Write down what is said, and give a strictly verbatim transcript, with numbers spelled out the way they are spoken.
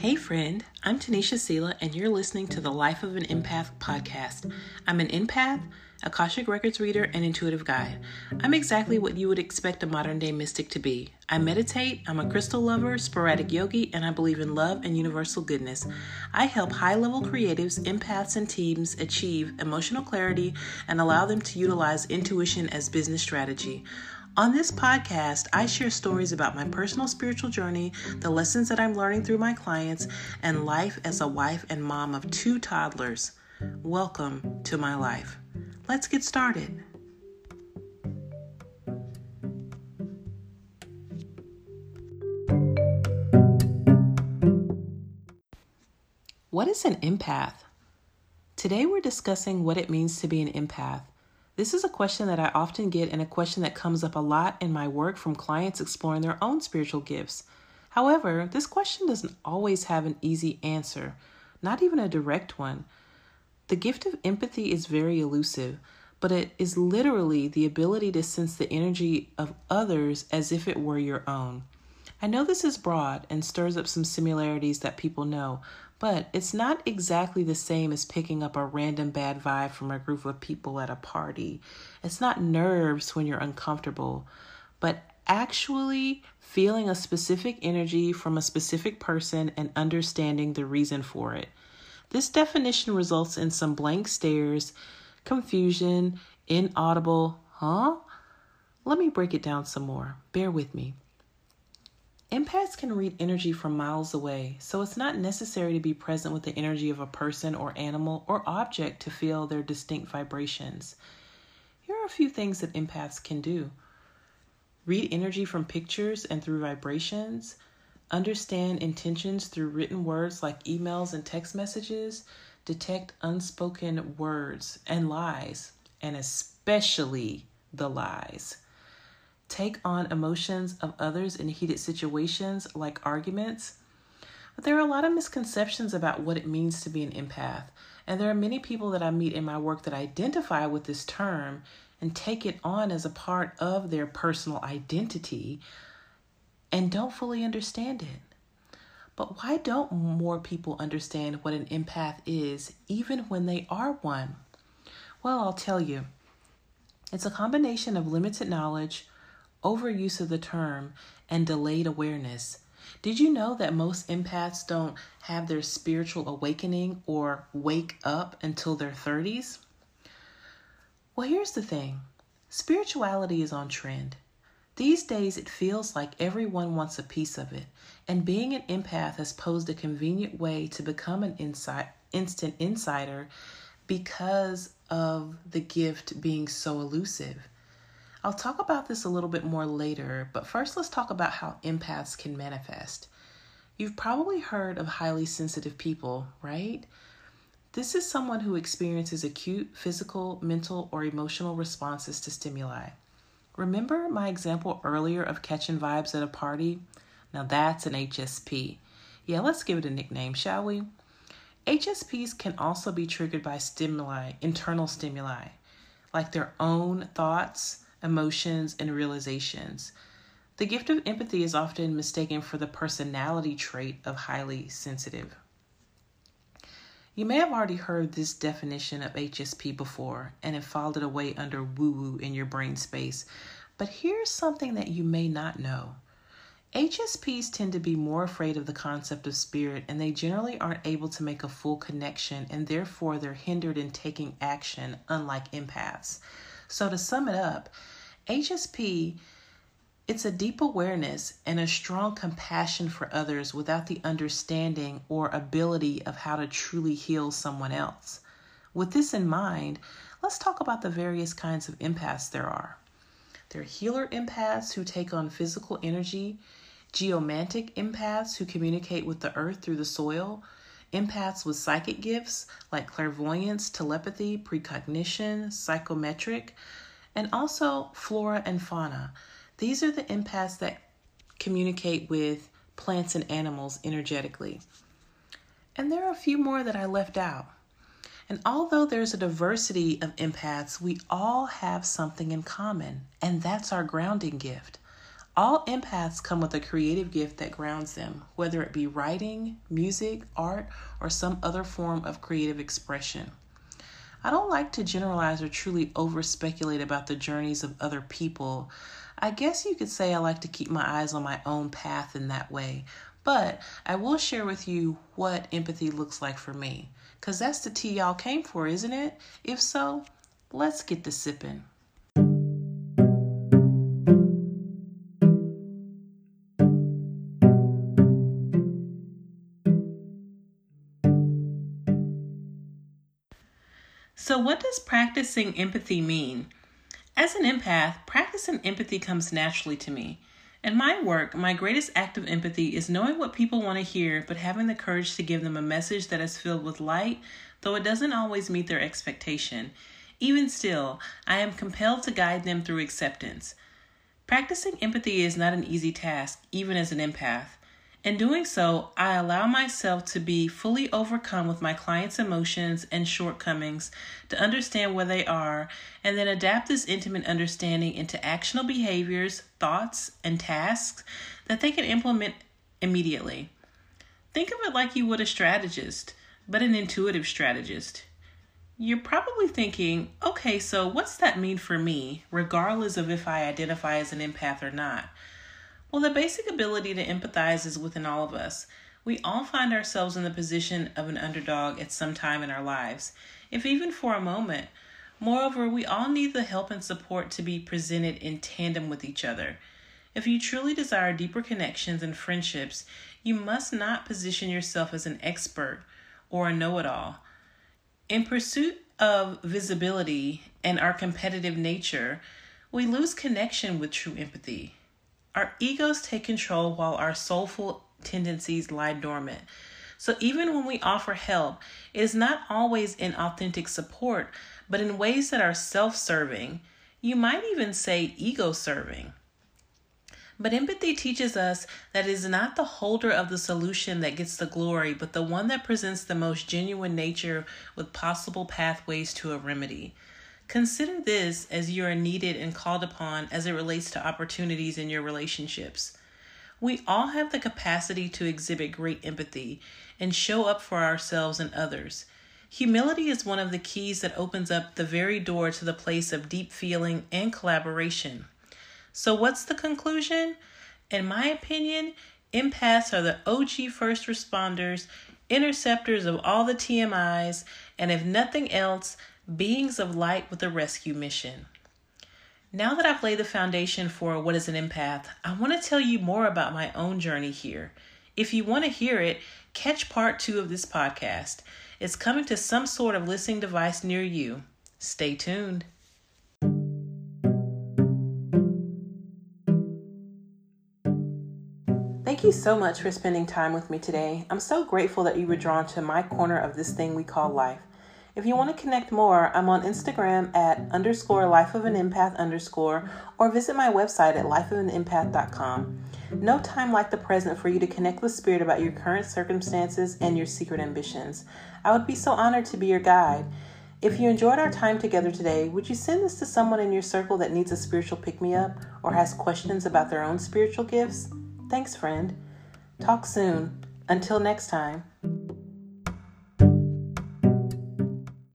Hey friend, I'm Tanisha Sela and you're listening to the Life of an Empath podcast. I'm an empath, Akashic Records reader, and intuitive guide. I'm exactly what you would expect a modern day mystic to be. I meditate, I'm a crystal lover, sporadic yogi, and I believe in love and universal goodness. I help high-level creatives, empaths, and teams achieve emotional clarity and allow them to utilize intuition as business strategy. On this podcast, I share stories about my personal spiritual journey, the lessons that I'm learning through my clients, and life as a wife and mom of two toddlers. Welcome to my life. Let's get started. What is an empath? Today we're discussing what it means to be an empath. This is a question that I often get and a question that comes up a lot in my work from clients exploring their own spiritual gifts. However, this question doesn't always have an easy answer, not even a direct one. The gift of empathy is very elusive, but it is literally the ability to sense the energy of others as if it were your own. I know this is broad and stirs up some similarities that people know, but it's not exactly the same as picking up a random bad vibe from a group of people at a party. It's not nerves when you're uncomfortable, but actually feeling a specific energy from a specific person and understanding the reason for it. This definition results in some blank stares, confusion, inaudible, huh? Let me break it down some more. Bear with me. Empaths can read energy from miles away, so it's not necessary to be present with the energy of a person or animal or object to feel their distinct vibrations. Here are a few things that empaths can do. Read energy from pictures and through vibrations, understand intentions through written words like emails and text messages, detect unspoken words and lies, and especially the lies. Take on emotions of others in heated situations like arguments. But there are a lot of misconceptions about what it means to be an empath, and there are many people that I meet in my work that identify with this term and take it on as a part of their personal identity and don't fully understand it. But why don't more people understand what an empath is, even when they are one? Well, I'll tell you. It's a combination of limited knowledge, overuse of the term, and delayed awareness. Did you know that most empaths don't have their spiritual awakening or wake up until their thirties? Well, here's the thing. Spirituality is on trend. These days, it feels like everyone wants a piece of it, and being an empath has posed a convenient way to become an insight, instant insider because of the gift being so elusive. I'll talk about this a little bit more later, but first let's talk about how empaths can manifest. You've probably heard of highly sensitive people, right? This is someone who experiences acute physical, mental, or emotional responses to stimuli. Remember my example earlier of catching vibes at a party? Now that's an H S P. Yeah, let's give it a nickname, shall we? H S Ps can also be triggered by stimuli, internal stimuli, like their own thoughts, emotions, and realizations. The gift of empathy is often mistaken for the personality trait of highly sensitive. You may have already heard this definition of H S P before and have filed it away under woo-woo in your brain space, but here's something that you may not know. H S Ps tend to be more afraid of the concept of spirit, and they generally aren't able to make a full connection, and therefore they're hindered in taking action, unlike empaths. So to sum it up, H S P, it's a deep awareness and a strong compassion for others without the understanding or ability of how to truly heal someone else. With this in mind, let's talk about the various kinds of empaths there are. There are healer empaths who take on physical energy, geomantic empaths who communicate with the earth through the soil, empaths with psychic gifts like clairvoyance, telepathy, precognition, psychometric, and also flora and fauna. These are the empaths that communicate with plants and animals energetically. And there are a few more that I left out. And although there's a diversity of empaths, we all have something in common, and that's our grounding gift. All empaths come with a creative gift that grounds them, whether it be writing, music, art, or some other form of creative expression. I don't like to generalize or truly over-speculate about the journeys of other people. I guess you could say I like to keep my eyes on my own path in that way, but I will share with you what empathy looks like for me, because that's the tea y'all came for, isn't it? If so, let's get to sipping. So what does practicing empathy mean? As an empath, practicing empathy comes naturally to me. In my work, my greatest act of empathy is knowing what people want to hear, but having the courage to give them a message that is filled with light, though it doesn't always meet their expectation. Even still, I am compelled to guide them through acceptance. Practicing empathy is not an easy task, even as an empath. In doing so, I allow myself to be fully overcome with my clients' emotions and shortcomings, to understand where they are, and then adapt this intimate understanding into actionable behaviors, thoughts, and tasks that they can implement immediately. Think of it like you would a strategist, but an intuitive strategist. You're probably thinking, okay, so what's that mean for me, regardless of if I identify as an empath or not? Well, the basic ability to empathize is within all of us. We all find ourselves in the position of an underdog at some time in our lives, if even for a moment. Moreover, we all need the help and support to be presented in tandem with each other. If you truly desire deeper connections and friendships, you must not position yourself as an expert or a know-it-all. In pursuit of visibility and our competitive nature, we lose connection with true empathy. Our egos take control while our soulful tendencies lie dormant. So even when we offer help, it is not always in authentic support, but in ways that are self-serving. You might even say ego-serving. But empathy teaches us that it is not the holder of the solution that gets the glory, but the one that presents the most genuine nature with possible pathways to a remedy. Consider this as you are needed and called upon as it relates to opportunities in your relationships. We all have the capacity to exhibit great empathy and show up for ourselves and others. Humility is one of the keys that opens up the very door to the place of deep feeling and collaboration. So what's the conclusion? In my opinion, empaths are the O G first responders, interceptors of all the T M Is, and if nothing else, beings of light with a rescue mission. Now that I've laid the foundation for what is an empath, I want to tell you more about my own journey here. If you want to hear it, catch part two of this podcast. It's coming to some sort of listening device near you. Stay tuned. Thank you so much for spending time with me today. I'm so grateful that you were drawn to my corner of this thing we call life. If you want to connect more, I'm on Instagram at underscore life of an empath underscore, or visit my website at life of an empath dot com. No time like the present for you to connect with Spirit about your current circumstances and your secret ambitions. I would be so honored to be your guide. If you enjoyed our time together today, would you send this to someone in your circle that needs a spiritual pick-me-up or has questions about their own spiritual gifts? Thanks, friend. Talk soon. Until next time.